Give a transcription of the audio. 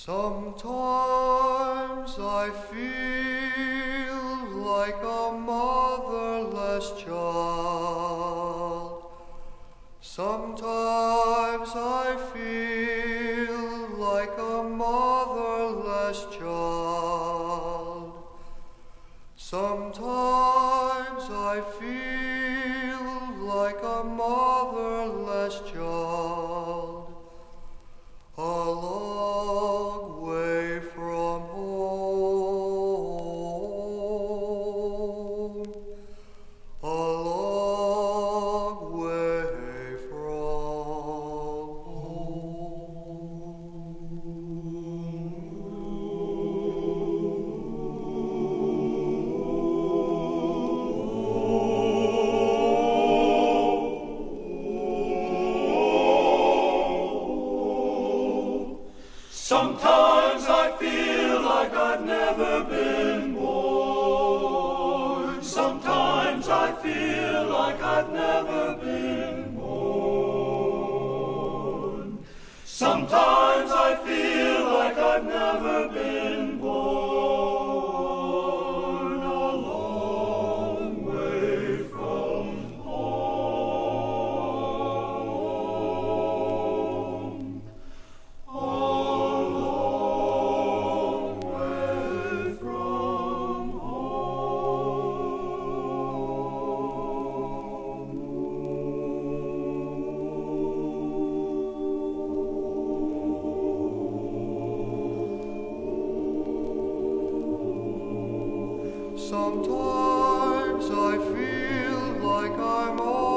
Sometimes I feel like a motherless child. Sometimes I feel like a motherless child. Sometimes I feel like a motherless child. A long way from home, a long way from Sometimes I feel like I've never been born. Sometimes I feel like I've never been born. Sometimes I feel like I've never been born. A long way from home. Sometimes I feel like I'm all